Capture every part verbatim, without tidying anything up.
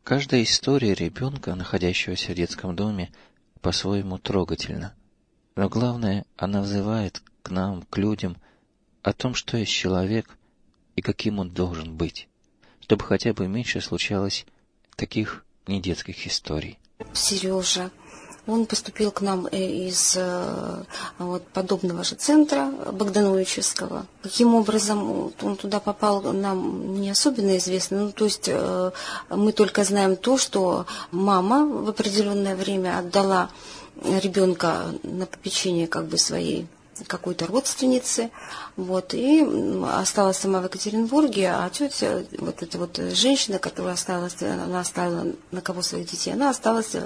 Каждая история ребенка, находящегося в детском доме, по-своему трогательна. Но главное, она взывает к нам, к людям, о том, что есть человек и каким он должен быть, чтобы хотя бы меньше случалось таких недетских историй. Сережа, он поступил к нам из вот, подобного же центра Богдановичевского. Каким образом он туда попал, нам не особенно известно. Ну, то есть мы только знаем то, что мама в определенное время отдала ребенка на попечение как бы своей какой-то родственницы, вот, и осталась сама в Екатеринбурге, а тетя, вот эта вот женщина, которая осталась, она оставила на кого своих детей, она осталась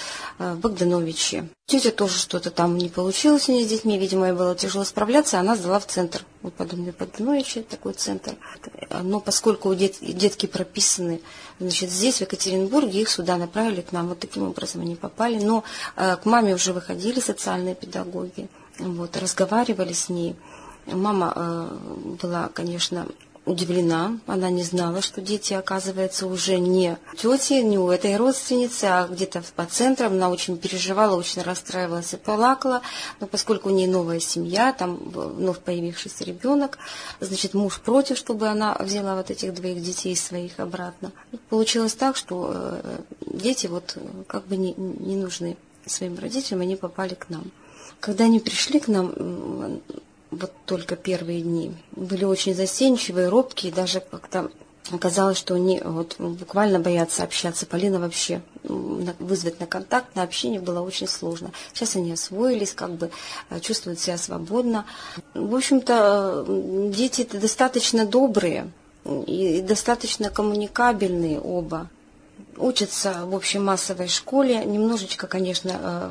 в Богдановиче. Тетя тоже что-то там не получилось у нее с детьми, видимо, ей было тяжело справляться, она сдала в центр, вот подобный Богдановиче, такой центр. Но поскольку дет, детки прописаны, значит, здесь, в Екатеринбурге, их сюда направили к нам, вот таким образом они попали. Но э, к маме уже выходили социальные педагоги, вот, разговаривали с ней. Мама э, была, конечно, удивлена, она не знала, что дети, оказывается, уже не тети, не у этой родственницы, а где-то по центрам. Она очень переживала, очень расстраивалась и плакала, но поскольку у нее новая семья, там вновь появившийся ребенок, значит, муж против, чтобы она взяла вот этих двоих детей своих обратно. Получилось так, что дети вот как бы не, не нужны своим родителям, они попали к нам. Когда они пришли к нам, вот только первые дни, были очень застенчивые, робкие, даже как-то оказалось, что они вот буквально боятся общаться. Полина вообще вызвать на контакт, на общение было очень сложно. Сейчас они освоились, как бы чувствуют себя свободно. В общем-то, дети достаточно добрые и достаточно коммуникабельные оба. Учатся в общей массовой школе, немножечко, конечно,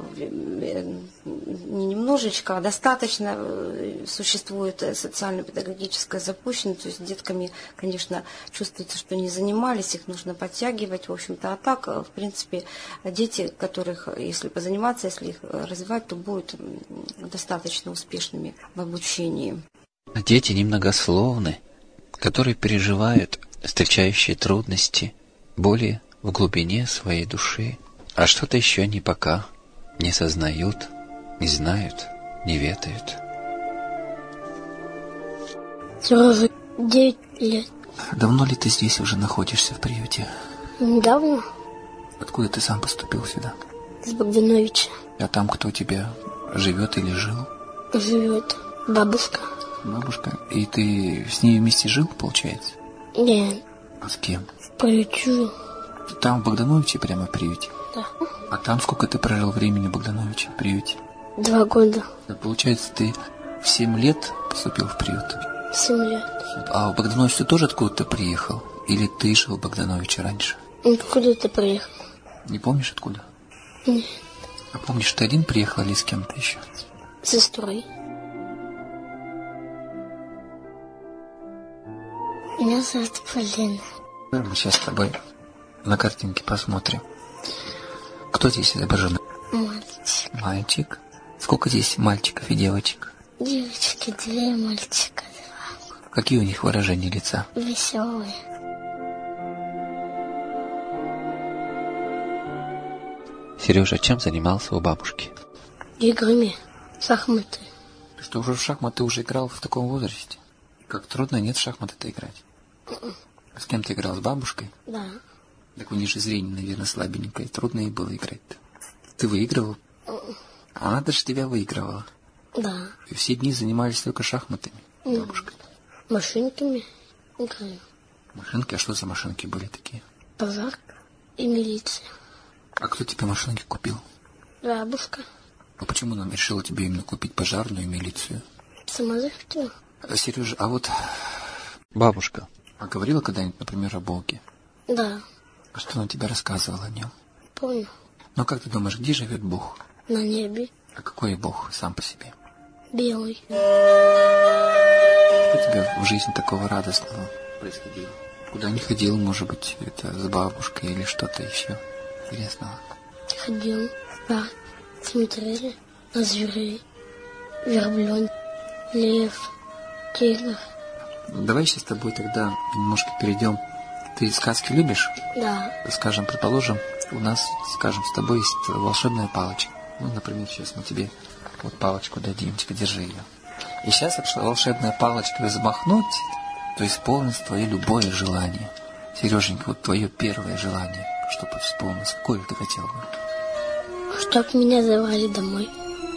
не немножечко, а достаточно существует социально-педагогическая запущенность, то есть детками, конечно, чувствуется, что не занимались, их нужно подтягивать, в общем-то, а так, в принципе, дети, которых, если позаниматься, если их развивать, то будут достаточно успешными в обучении. Дети немногословны, которые переживают встречающие трудности более в глубине своей души, а что-то еще не пока не сознают, не знают, не ведают. Сережа, девять лет. Давно ли ты здесь уже находишься в приюте? Недавно. Откуда ты сам поступил сюда? Из Богдановича. А там кто у тебя живет или жил? Живет бабушка. Бабушка? И ты с ней вместе жил, получается? Нет. А с кем? В приюте жил. Там в Богдановиче, прямо в приюте? Да. А там сколько ты прожил времени в Богдановиче, в приюте? Два года. Получается, ты в семь лет поступил в приют? Семь лет. А в Богданович ты тоже откуда-то приехал? Или ты жил в Богдановиче раньше? Откуда ты приехал? Не помнишь, откуда? Нет. А помнишь, ты один приехал или с кем-то еще? С сестрой. Меня зовут Полина. Мы сейчас с тобой на картинке посмотрим. Кто здесь изображен? Мальчик. Мальчик. Сколько здесь мальчиков и девочек? Девочки две, мальчика два. Какие у них выражения лица? Веселые. Сережа, чем занимался у бабушки? Играми. Шахматы. Ты что, уже в шахматы уже играл в таком возрасте? Как трудно, нет, в шахматы-то играть? А с кем ты играл? С бабушкой? Да. Так у них же зрение, наверное, слабенькое. Трудно ей было играть-то. Ты выигрывал? А она даже тебя выигрывала? Да. И все дни занимались только шахматами, бабушкой? Машинками играю. Машинки? А что за машинки были такие? Пожарка и милиция. А кто тебе машинки купил? Бабушка. А почему она решила тебе именно купить пожарную и милицию? Сама захотела. А, Сережа, а вот бабушка, а говорила когда-нибудь, например, о Боге? Да. А что она тебе рассказывала о нем? Помню. Ну, как ты думаешь, где живет Бог? На небе. А какой Бог сам по себе? Белый. Что у тебя в жизни такого радостного происходило? Куда не ходил, может быть, это с бабушкой или что-то еще интересного? Ходил в парк, смотрели на зверей, верблюд, лев, тигр. Давай сейчас с тобой тогда немножко перейдем Ты сказки любишь? Да. Скажем, предположим, у нас, скажем, с тобой есть волшебная палочка. Ну, например, сейчас мы тебе вот палочку дадим, тебе держи ее. И сейчас волшебная палочка взмахнуть, то исполнится твое любое желание. Сереженька, вот твое первое желание, чтобы исполнилось, какое ты хотел бы? Чтоб меня забрали домой.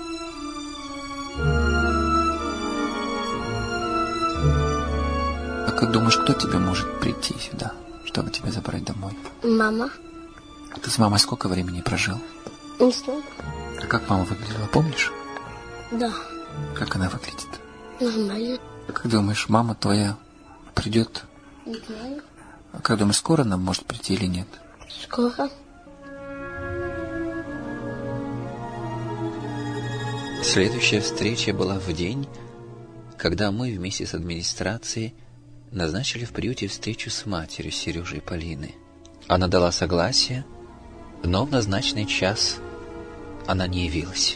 А как думаешь, кто тебе может прийти сюда, чтобы тебя забрать домой? Мама. Ты с мамой сколько времени прожил? Не знаю. А как мама выглядела, помнишь? Да. Как она выглядит? Нормально. А как думаешь, мама твоя придет? Не знаю. А как думаешь, скоро она может прийти или нет? Скоро. Следующая встреча была в день, когда мы вместе с администрацией назначили в приюте встречу с матерью Сережи и Полины. Она дала согласие, но в назначенный час она не явилась.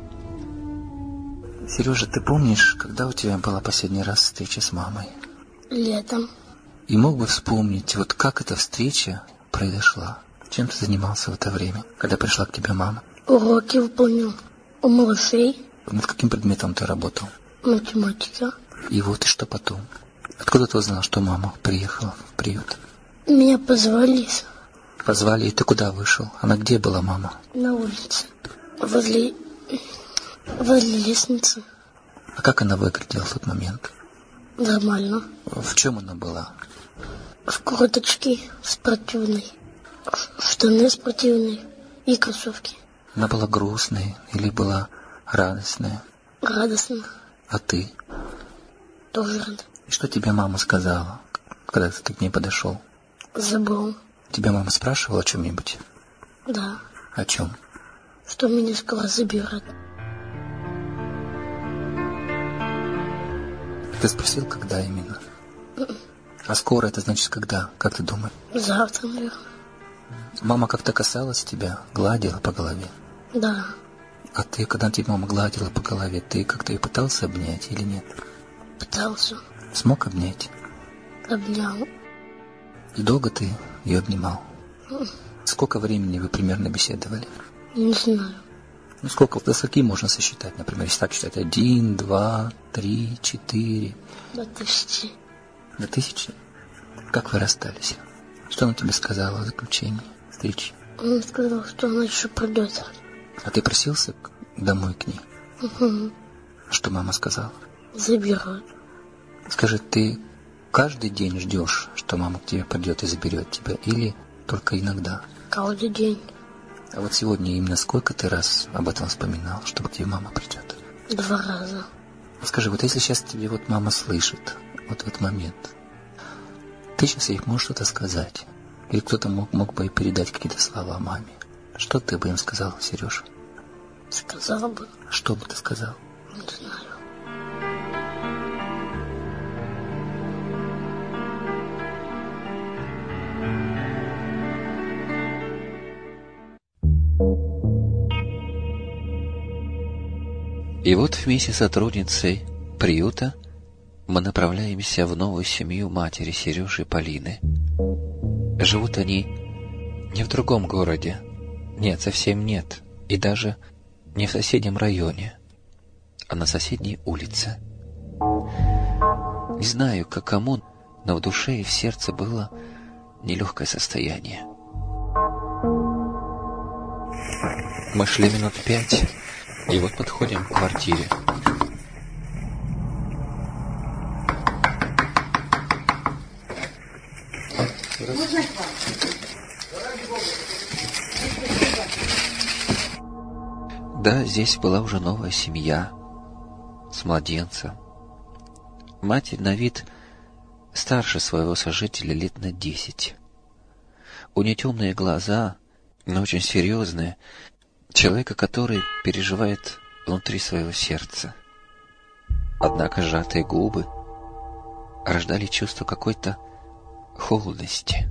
Сережа, ты помнишь, когда у тебя была последний раз встреча с мамой? Летом. И мог бы вспомнить, вот как эта встреча произошла? Чем ты занимался в это время, когда пришла к тебе мама? Уроки выполнил у малышей. Над каким предметом ты работал? Математика. И вот и что потом? Откуда ты узнал, что мама приехала в приют? Меня позвали. Позвали, и ты куда вышел? Она где была, мама? На улице. Возле... Возле лестницы. А как она выглядела в тот момент? Нормально. В чем она была? В курточке спортивной. Штаны спортивные и кроссовки. Она была грустной или была радостная? Радостно. А ты? Тоже рада. И что тебе мама сказала, когда ты к ней подошел? Забыл. Тебя мама спрашивала о чем-нибудь? Да. О чем? Что меня скоро заберут. Ты спросил, когда именно? А скоро это значит когда? Как ты думаешь? Завтра, наверное. Мама как-то касалась тебя, гладила по голове? Да. А ты, когда тебя мама гладила по голове, ты как-то ее пытался обнять или нет? Пытался. Смог обнять? Обнял. И долго ты ее обнимал? Сколько времени вы примерно беседовали? Не знаю. Ну, сколько, до скольки можно сосчитать, например, если так считать? Один, два, три, четыре. До тысячи. До тысячи? Как вы расстались? Что она тебе сказала в заключении встречи? Он сказал, что она еще придет. А ты просился домой к ней? Угу. Что мама сказала? Заберут. Скажи, ты каждый день ждешь, что мама к тебе придет и заберет тебя, или только иногда? Каждый день. А вот сегодня именно сколько ты раз об этом вспоминал, что к тебе мама придет? Два раза. Скажи, вот если сейчас тебе вот мама слышит, вот в этот момент, ты сейчас ей можешь что-то сказать? Или кто-то мог, мог бы ей передать какие-то слова маме? Что ты бы им сказал, Сережа? Сказала бы. Что бы ты сказал? Не знаю. И вот вместе с сотрудницей приюта мы направляемся в новую семью матери Сережи и Полины. Живут они не в другом городе. Нет, совсем нет. И даже не в соседнем районе, а на соседней улице. Не знаю, как кому, но в душе и в сердце было нелегкое состояние. Мы шли минут пять, и вот подходим к квартире. Да, здесь была уже новая семья с младенцем. Матерь на вид старше своего сожителя лет на десять. У нее темные глаза, но очень серьезные, человека, который переживает внутри своего сердца. Однако сжатые губы рождали чувство какой-то холодности.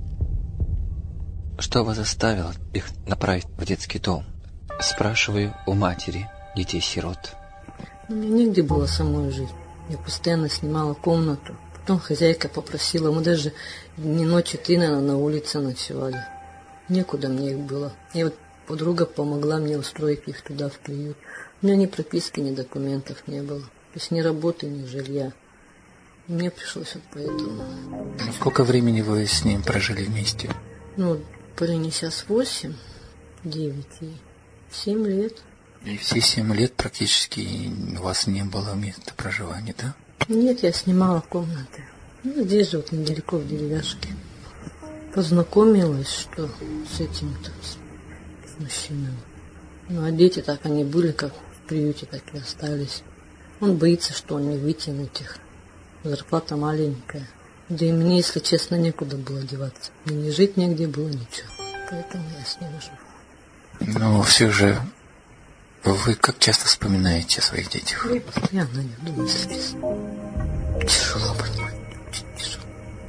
Что вас заставило их направить в детский дом? Спрашиваю у матери детей-сирот. Мне негде было самой жить. Я постоянно снимала комнату. Потом хозяйка попросила, мы даже не ночи три, наверное, на улице ночевали. Некуда мне их было. И вот подруга помогла мне устроить их туда, в приют. У меня ни прописки, ни документов не было. То есть ни работы, ни жилья. И мне пришлось вот поэтому. Сколько времени вы с ним прожили вместе? Ну, парень сейчас восемь, девять и семь лет. И все семь лет практически у вас не было места проживания, да? Нет, я снимала комнаты. Ну, здесь же вот недалеко, в деревяшке. Познакомилась, что с этим-то, с, с мужчиной. Ну, а дети так они были, как в приюте, так и остались. Он боится, что он не вытянет их. Зарплата маленькая. Да и мне, если честно, некуда было деваться. Мне не жить негде было, ничего. Поэтому я с ним живу. Но все же, вы как часто вспоминаете о своих детях? Я постоянно не думаю, если честно. Тяжело, понимаете, очень тяжело.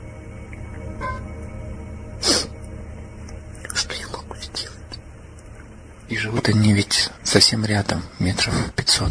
Что я могу сделать? И живут они ведь совсем рядом, метров пятьсот.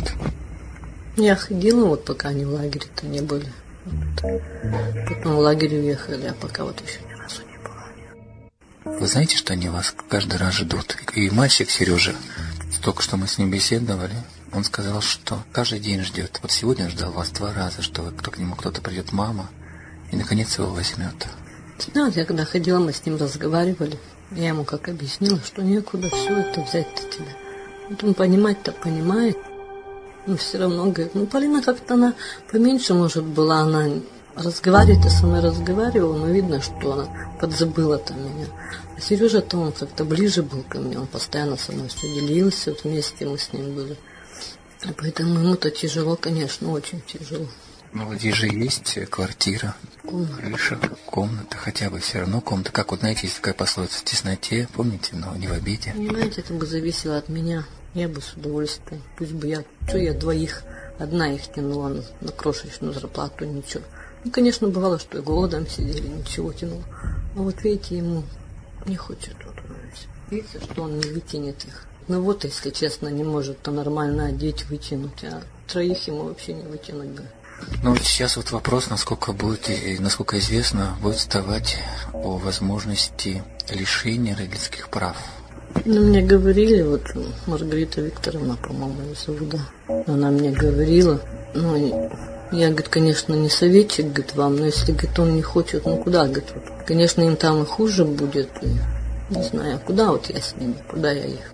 Я ходила, вот пока они в лагере-то не были. Вот. Потом в лагерь уехали, а пока вот еще ни разу не была. Вы знаете, что они вас каждый раз ждут? И мальчик Сережа, только что мы с ним беседовали, он сказал, что каждый день ждет. Вот сегодня ждал вас два раза, что кто к нему кто-то придет, мама, и наконец его возьмет. Да, я когда ходила, мы с ним разговаривали. Я ему как объяснила, что некуда все это взять-то тебя. Вот он понимать-то понимает. Но все равно говорит, ну, Полина как-то она поменьше, может, была, она разговаривает, со мной разговаривала, но видно, что она подзабыла там меня. А Сережа-то он как-то ближе был ко мне, он постоянно со мной все делился, вот вместе мы с ним были. И поэтому ему-то тяжело, конечно, очень тяжело. Но вот здесь же есть квартира, комната. Крыша, комната, хотя бы все равно комната. Как вот, знаете, есть такая пословица, в тесноте, помните, но не в обиде. Понимаете, это бы зависело от меня. Я бы с удовольствием. Пусть бы я, что я двоих, одна их тянула на, на крошечную зарплату, ничего. Ну, конечно, бывало, что и голодом сидели, ничего тянуло. А вот видите, ему не хочет вот видите, что он не вытянет их. Ну вот, если честно, не может-то нормально одеть, вытянуть, а троих ему вообще не вытянуть бы. Ну вот сейчас вот вопрос, насколько будет, и насколько известно, будет вставать о возможности лишения родительских прав. Ну, мне говорили, вот Маргарита Викторовна, по-моему, ее зовут, да. Она мне говорила, ну, я, говорит, конечно, не советчик, говорит, вам, но если, говорит, он не хочет, ну, куда, говорит, вот, конечно, им там и хуже будет, и, не знаю, куда вот я с ними, куда я их.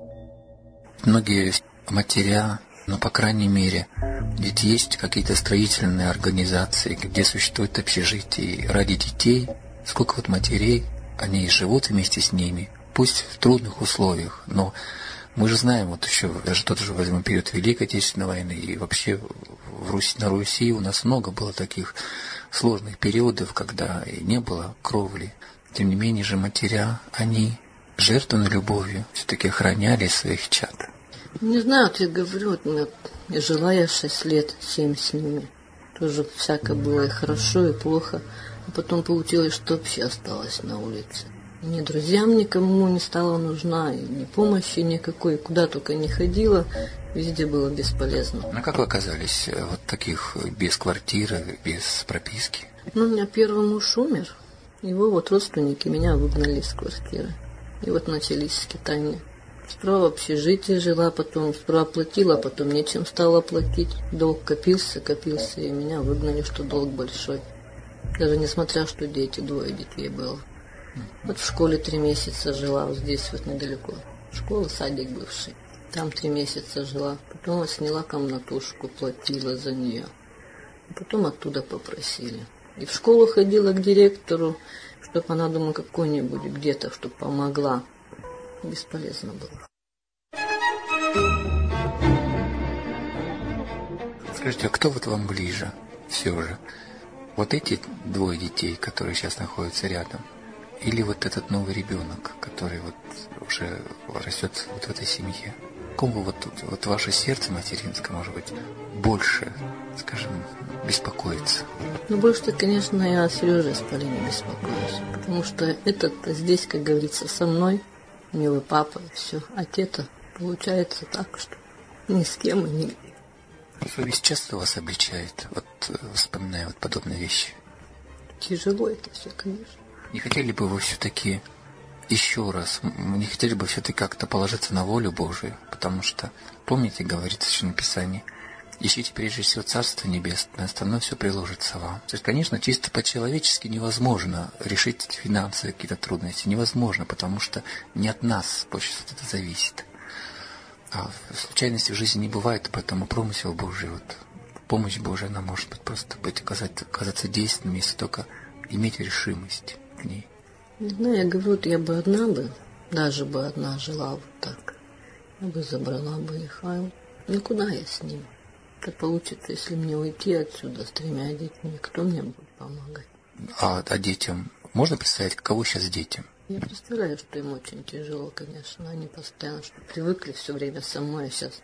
Многие матеря, но, по крайней мере, ведь есть какие-то строительные организации, где существует общежитие ради детей. Сколько вот матерей, они живут вместе с ними, пусть в трудных условиях, но мы же знаем, вот еще, даже тот же возьмем период Великой Отечественной войны, и вообще в Руси, на Руси у нас много было таких сложных периодов, когда и не было кровли. Тем не менее же матеря, они жертвенной любовью все-таки охраняли своих чад. Не знаю, вот я говорю, вот мы, я жила я шесть лет, семь с ними. Тоже всякое было и хорошо, и плохо. А потом получилось, что вообще осталась на улице. Ни друзьям никому не стала нужна, и ни помощи никакой, куда только не ходила, везде было бесполезно. А как вы оказались вот таких без квартиры, без прописки? Ну, у меня первый муж умер, его вот родственники меня выгнали из квартиры. И вот начались скитания. Справа в общежитии жила, потом справа платила, потом нечем стала платить. Долг копился, копился, и меня выгнали, что долг большой. Даже несмотря, что дети, двое детей было. Вот в школе три месяца жила, вот здесь вот недалеко. Школа, садик бывший. Там три месяца жила. Потом вот сняла комнатушку, платила за нее. И потом оттуда попросили. И в школу ходила к директору, чтобы она, думала, какой-нибудь где-то, чтобы помогла. Бесполезно было. Скажите, а кто вот вам ближе все же? Вот эти двое детей, которые сейчас находятся рядом, или вот этот новый ребенок, который вот уже растет вот в этой семье? Кому вот, вот ваше сердце материнское, может быть, больше, скажем, беспокоится? Ну, больше-то, конечно, я о Сереже с Полиной беспокоюсь. Потому что этот здесь, как говорится, со мной, милый папа, все. А те-то получается так, что ни с кем и ни. Совесть часто вас обличает, вот вспоминая вот подобные вещи? тяжело это все, конечно. Не хотели бы вы все-таки еще раз, не хотели бы все-таки как-то положиться на волю Божию? Потому что, помните, говорится в Священном Писании, ищите прежде всего Царство Небесное, остальное все приложится вам. То есть, конечно, чисто по-человечески невозможно решить финансовые какие-то трудности. Невозможно, потому что не от нас больше это зависит. А случайностей в жизни не бывает, поэтому промысел Божий, вот, помощь Божия, она может быть просто быть, оказаться, оказаться действенной, если только иметь решимость к ней. Не знаю, я говорю, вот я бы одна бы, даже бы одна жила вот так. Я бы забрала бы их, а ну куда я с ним? Это получится, если мне уйти отсюда с тремя детьми, кто мне будет помогать? А, а детям можно представить, каково сейчас детям? Я представляю, что им очень тяжело, конечно. Они постоянно что привыкли все время со мной, а сейчас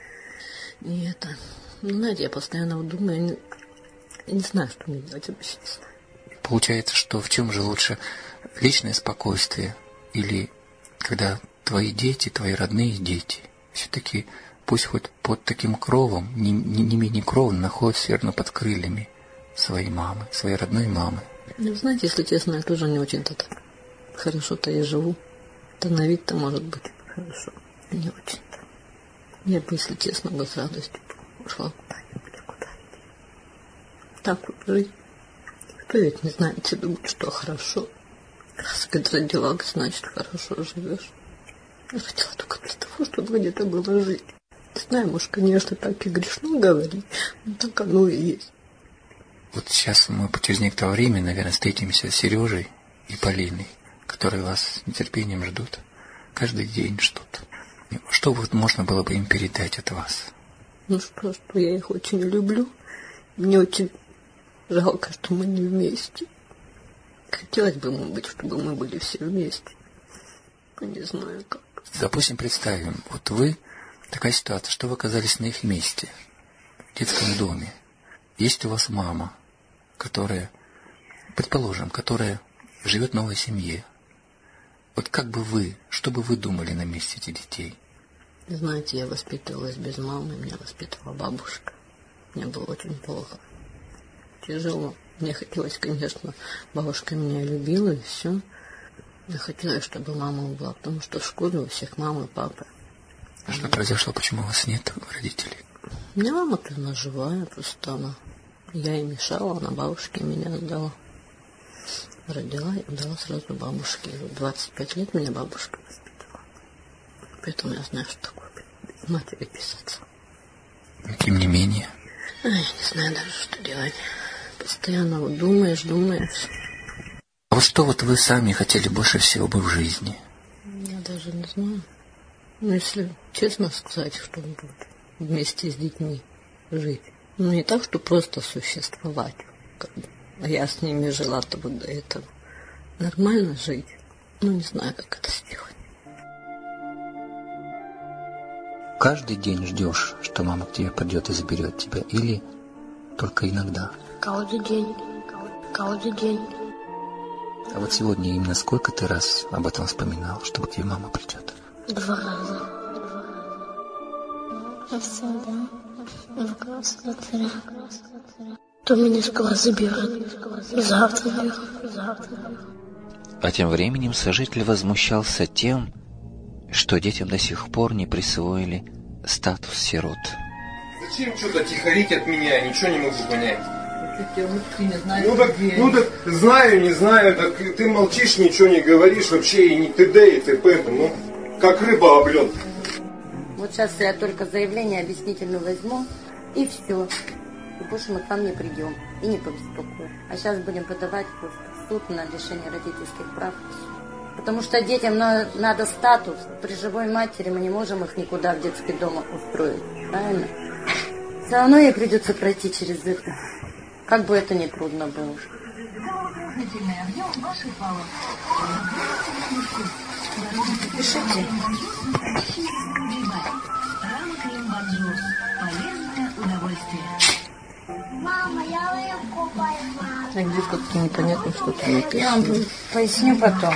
не это. Ну, знаете, я постоянно вот думаю, я не, я не знаю, что мне делать, вообще не знаю. Получается, что в чем же лучше личное спокойствие или когда твои дети, твои родные дети все-таки пусть хоть под таким кровом, не, не, не менее кровно, находятся верно под крыльями своей мамы, своей родной мамы. Ну, знаете, если честно, я тоже не очень-то так хорошо-то я живу. Да на вид-то может быть хорошо. Не очень-то. Я бы, если честно, бы с радостью ушла куда-нибудь, куда-нибудь. Так вот жить. Кто ведь не знает, все думают, что хорошо. Раз когда родила, значит, хорошо живешь. Я хотела только для того, чтобы где-то было жить. Не знаю, может, конечно, так и грешно говорить, но так оно и есть. Вот сейчас мы через некоторое время, наверное, встретимся с Сережей и Полиной, которые вас с нетерпением ждут. Каждый день ждут. Что вот можно было бы им передать от вас? Ну что, что я их очень люблю. Мне очень жалко, что мы не вместе. Хотелось бы, может быть, чтобы мы были все вместе. Я не знаю, как. Допустим, представим, вот вы, такая ситуация, что вы оказались на их месте, в детском доме. Есть у вас мама, которая, предположим, которая живет в новой семье. Вот как бы вы, что бы вы думали на месте этих детей? Знаете, я воспитывалась без мамы, меня воспитывала бабушка. Мне было очень плохо. Тяжело. Мне хотелось, конечно, бабушка меня любила и все. Я хотела, чтобы мама была, потому что в школе у всех мамы, папы. А что произошло, почему у вас нет родителей? У меня мама-то она живая, просто она. Я ей мешала, она бабушке меня отдала. Родила и отдала сразу бабушке. двадцать пять лет меня бабушка воспитывала. Поэтому я знаю, что такое без матери писаться. Тем не менее. Ай, я не знаю даже, что делать. Постоянно вот думаешь, думаешь. А вот что вот вы сами хотели больше всего бы в жизни? Я даже не знаю. Ну, если честно сказать, что он будет вместе с детьми жить. Ну, не так, что просто существовать. Как бы. А я с ними жила-то вот до этого. Нормально жить. Ну, не знаю, как это сделать. Каждый день ждешь, что мама к тебе придет и заберет тебя? Или только иногда? Каждый день. Каждый день. А вот сегодня именно сколько ты раз об этом вспоминал, чтобы к тебе мама придет? Два раза. Всегда. Завтра. То меня скоро заберут. Завтра. Завтра. А тем временем сожитель возмущался тем, что детям до сих пор не присвоили статус сирот. Зачем что-то тихорить от меня? Ничего не могу понять. Не знаю, ну, так, ну так знаю, не знаю, так ты молчишь, ничего не говоришь вообще и не т.д. и т.п. Ну, как рыба об лед. Вот сейчас я только заявление объяснительную возьму, и все. И больше мы к вам не придем и не побеспокоим. А сейчас будем подавать просто в суд на лишение родительских прав. Потому что детям на, надо статус. При живой матери мы не можем их никуда в детский дом устроить. Правильно? Все равно ей придется пройти через это. Как бы это ни трудно было. Пишите. Мама, я купаю. А где как-то непонятно, что там написано. Я вам поясню потом.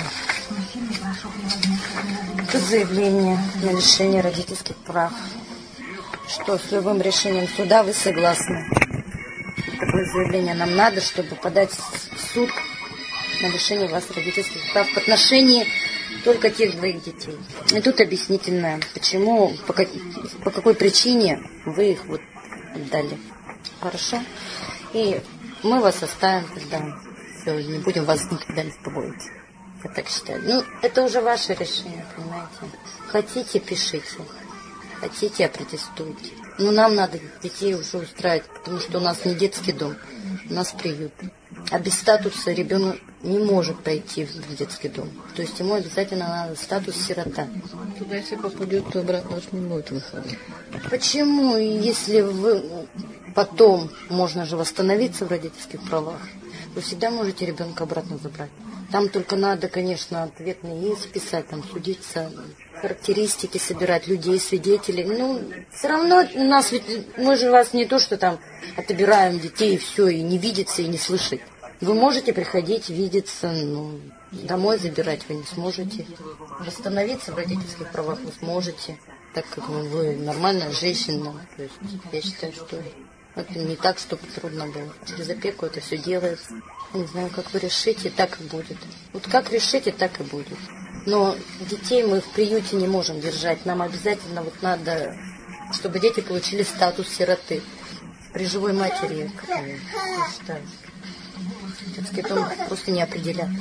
Тут заявление на лишение родительских прав. Что с любым решением суда вы согласны? такое заявление нам надо, чтобы подать в суд на лишение вас родительских прав в отношении только тех двоих детей. И тут объяснительное, почему, по, как, по какой причине вы их вот отдали. Хорошо? И мы вас оставим тогда. Все, не будем вас никогда беспокоить. Я так считаю. Ну, это уже ваше решение, понимаете. Хотите, пишите. Хотите, опротестуйте. Но нам надо детей уже устраивать, потому что у нас не детский дом, у нас приют. А без статуса ребенок не может пойти в детский дом. То есть ему обязательно надо статус сирота. Туда, если попадет, то обратно уж не будет выхода. Почему, если вы потом можно же восстановиться в родительских правах, вы всегда можете ребенка обратно забрать. Там только надо, конечно, ответный иск писать, там судиться, характеристики собирать, людей, свидетелей. Ну, все равно у нас ведь, мы же вас не то, что там отобираем детей и все, и не видеться, и не слышать. Вы можете приходить, видеться, ну, домой забирать вы не сможете. Восстановиться в родительских правах вы сможете, так как ну, вы нормальная женщина. То есть я считаю, что это не так, чтобы трудно было. Через опеку это все делается. Я не знаю, как вы решите, так и будет. Вот как решите, так и будет. Но детей мы в приюте не можем держать. Нам обязательно вот надо, чтобы дети получили статус сироты. При живой матери, как я считаю. Детский дом просто не определят.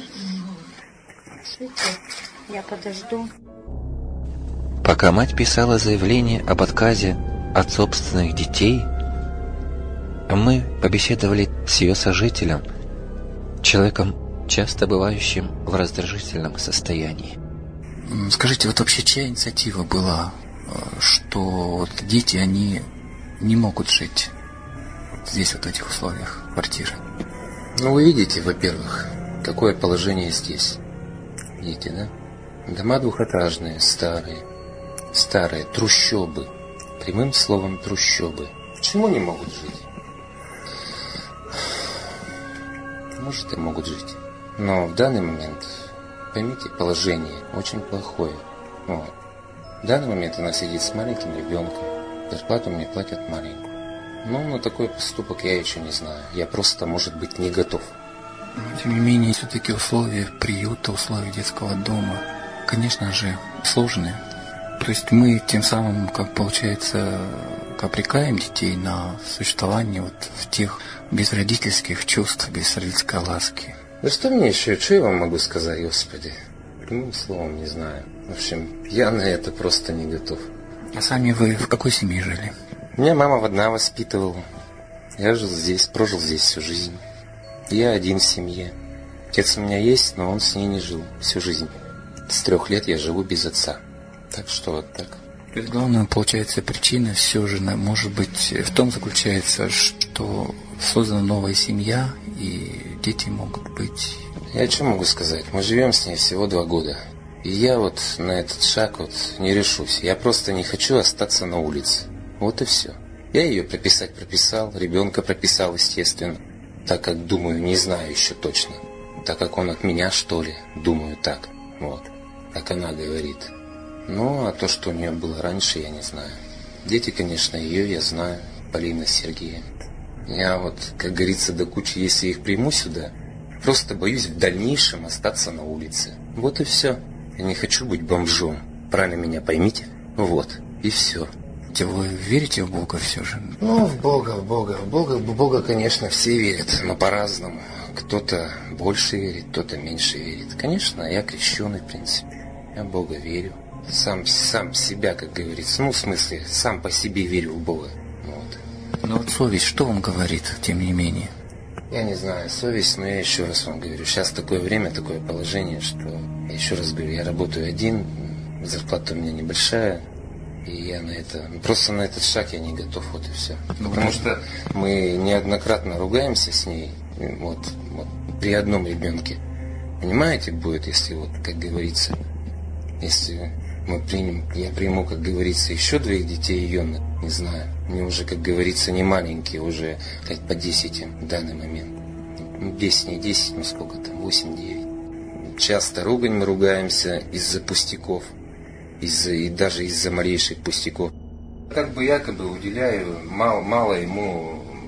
Я подожду. Пока мать писала заявление об отказе от собственных детей, мы побеседовали с ее сожителем, человеком, часто бывающим в раздражительном состоянии. Скажите, вот вообще чья инициатива была, что вот дети, они не могут жить вот здесь, вот в этих условиях квартиры? Ну, вы видите, во-первых, какое положение здесь. Видите, да? Дома двухэтажные, старые, старые, трущобы. Прямым словом, трущобы. Почему не могут жить? Может, и могут жить. Но в данный момент, поймите, положение очень плохое. Вот. В данный момент она сидит с маленьким ребенком. Зарплату мне платят маленькую. Ну, на такой поступок я еще не знаю. Я просто, может быть, не готов. Но, тем не менее, все-таки условия приюта, условия детского дома, конечно же, сложные. То есть мы тем самым, как получается, обрекаем детей на существование вот в тех без родительских чувств, без родительской ласки. Да что мне еще, что я вам могу сказать, Господи? Прямым словом не знаю. В общем, я на это просто не готов. А сами вы в какой семье жили? Меня мама одна воспитывала. Я жил здесь, прожил здесь всю жизнь. Я один в семье. Отец у меня есть, но он с ней не жил всю жизнь. С трех лет я живу без отца. Так что вот так. То есть главная, получается, причина все же, может быть, в том заключается, что создана новая семья, и дети могут быть... Я что могу сказать? Мы живем с ней всего два года. И я вот на этот шаг вот не решусь. Я просто не хочу остаться на улице. Вот и все. Я ее прописать прописал, ребенка прописал, естественно. Так как, думаю, не знаю еще точно. Так как он от меня, что ли, думаю так. Вот. Как она говорит. Ну, а то, что у нее было раньше, я не знаю. Дети, конечно, ее я знаю. Полина Сергеевна. Я вот, как говорится, до кучи, если их приму сюда, просто боюсь в дальнейшем остаться на улице. Вот и все. Я не хочу быть бомжом. Правильно меня поймите? Вот. И все. Вы верите в Бога все же? Ну, в Бога, в Бога. В Бога, в Бога, конечно, все верят, но по-разному. Кто-то больше верит, кто-то меньше верит. Конечно, я крещеный, в принципе. Я в Бога верю. Сам, сам себя, как говорится. Ну, в смысле, сам по себе верю в Бога. Вот. Но вот совесть что вам говорит, тем не менее? Я не знаю, совесть, но я еще раз вам говорю. Сейчас такое время, такое положение, что... Я еще раз говорю, я работаю один, зарплата у меня небольшая. И я на это, просто на этот шаг я не готов, вот и все. Ну, потому что мы неоднократно ругаемся с ней, вот, вот при одном ребенке. Понимаете, будет, если вот, как говорится, если мы примем, я приму, как говорится, еще двоих детей ее, не знаю, мне уже, как говорится, не маленькие, уже как по десяти в данный момент. десять, не десять, ну сколько там, восемь-девять. Часто ругань мы ругаемся из-за пустяков. Из-за, и даже из-за малейших пустяков. Как бы якобы уделяю мало, мало ему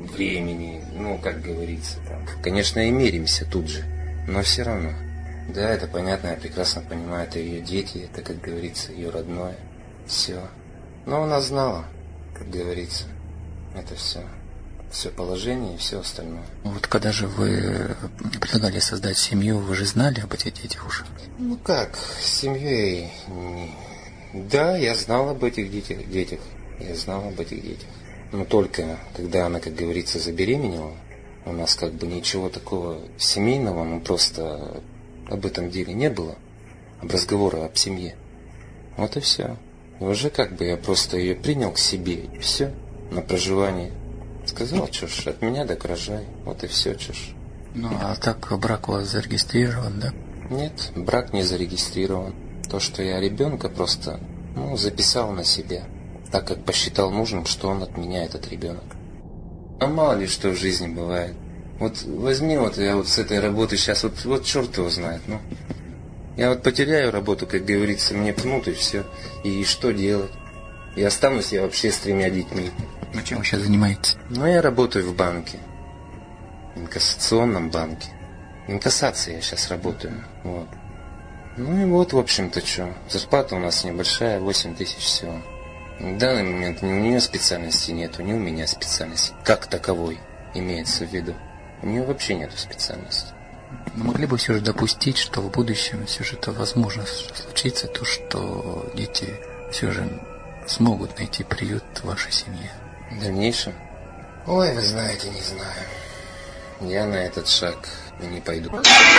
времени, ну, как говорится, там, конечно, и миримся тут же, но все равно. Да, это понятно, я прекрасно понимаю, это ее дети, это, как говорится, ее родное, все. Но она знала, как говорится, это все, все положение и все остальное. Вот когда же вы предлагали создать семью, вы же знали об этих детях уже? Ну как, с семьей, да, я знал об этих детях, детях, я знал об этих детях. Но только когда она, как говорится, забеременела, у нас как бы ничего такого семейного, ну просто об этом деле не было, об разговоре об семье. Вот и все. И уже как бы я просто ее принял к себе, и все, на проживание. Сказал, что ж, от меня так рожай, вот и все, что ж. Ну, а так брак у вас зарегистрирован, да? Нет, брак не зарегистрирован. То, что я ребенка просто, ну, записал на себя, так как посчитал нужным, что он от меня, этот ребенок. А мало ли что в жизни бывает. Вот возьми вот я вот с этой работы сейчас, вот, вот черт его знает, ну. Я вот потеряю работу, как говорится, мне пнут и все. И что делать? И останусь я вообще с тремя детьми. Ну, чем вы сейчас занимаетесь? Ну, я работаю в банке. Инкассационном банке. Инкассацией я сейчас работаю. Вот. Ну и вот, в общем-то, что. Зарплата у нас небольшая, восемь тысяч всего. В данный момент ни у нее специальности нету, ни у меня специальности. Как таковой имеется в виду. У нее вообще нету специальности. Но могли бы все же допустить, что в будущем все же это возможно случится, то, что дети все же смогут найти приют в вашей семье? В дальнейшем? Ой, вы знаете, не знаю. Я на этот шаг не пойду.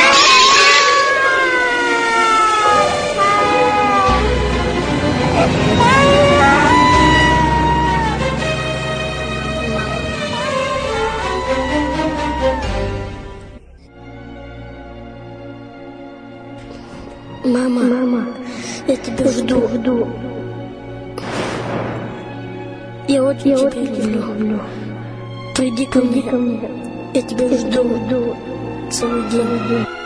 Мама, мама, я тебя жду, жду. Я очень, я тебя очень люблю. люблю. Приди ко мне, ко мне. Я тебя жду, жду целый день.